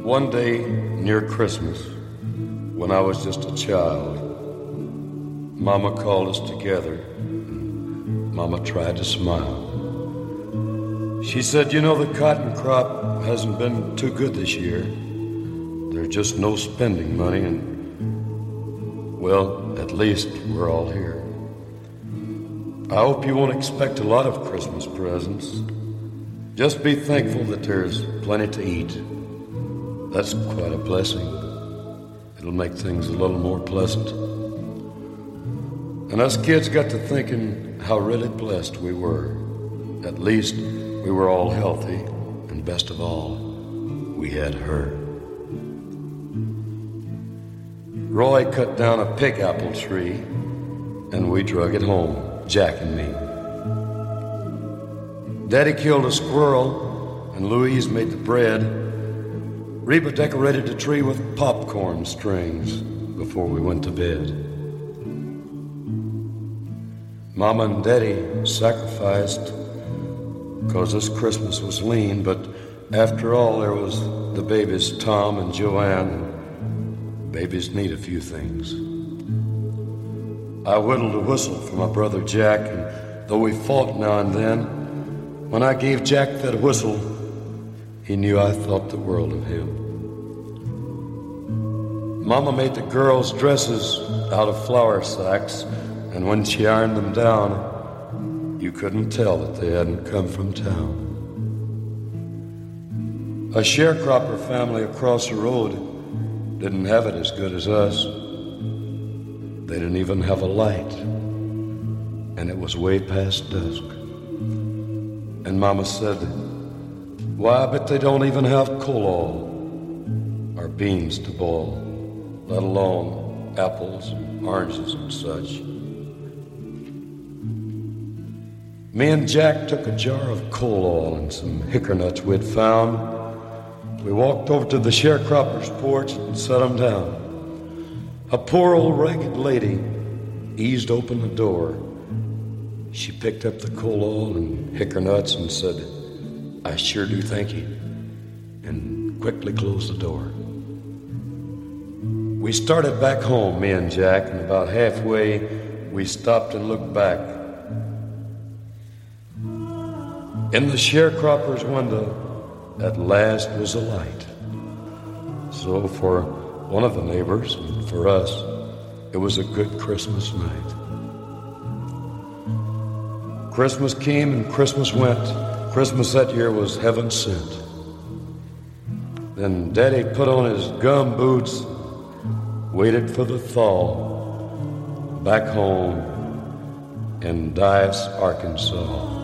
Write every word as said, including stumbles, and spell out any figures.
One day near Christmas, when I was just a child, Mama called us together, and Mama tried to smile. She said, you know, the cotton crop hasn't been too good this year. There's just no spending money, and, well, at least we're all here. I hope you won't expect a lot of Christmas presents. Just be thankful that there's plenty to eat. That's quite a blessing. It'll make things a little more pleasant. And us kids got to thinking how really blessed we were. At least we were all healthy, and best of all, we had her. Roy cut down a pig apple tree, and we drug it home, Jack and me. Daddy killed a squirrel, and Louise made the bread. Reba decorated the tree with popcorn strings before we went to bed. Mama and Daddy sacrificed because this Christmas was lean, but after all, there was the babies, Tom and Joanne, and babies need a few things. I whittled a whistle for my brother Jack, and though we fought now and then, when I gave Jack that whistle, he knew I thought the world of him. Mama made the girls' dresses out of flour sacks, and when she ironed them down, you couldn't tell that they hadn't come from town. A sharecropper family across the road didn't have it as good as us. They didn't even have a light, and it was way past dusk. And Mama said, why, I bet they don't even have coal oil or beans to boil, let alone apples and oranges and such. Me and Jack took a jar of coal oil and some hickory nuts we'd found. We walked over to the sharecropper's porch and set them down. A poor old ragged lady eased open the door. She picked up the coal oil and hickory nuts and said, I sure do thank you, and quickly closed the door. We started back home, me and Jack, and about halfway we stopped and looked back. In the sharecropper's window, at last was a light. So for one of the neighbors, and for us, it was a good Christmas night. Christmas came and Christmas went. Christmas that year was heaven sent. Then Daddy put on his gum boots, waited for the thaw, back home in Dyess, Arkansas.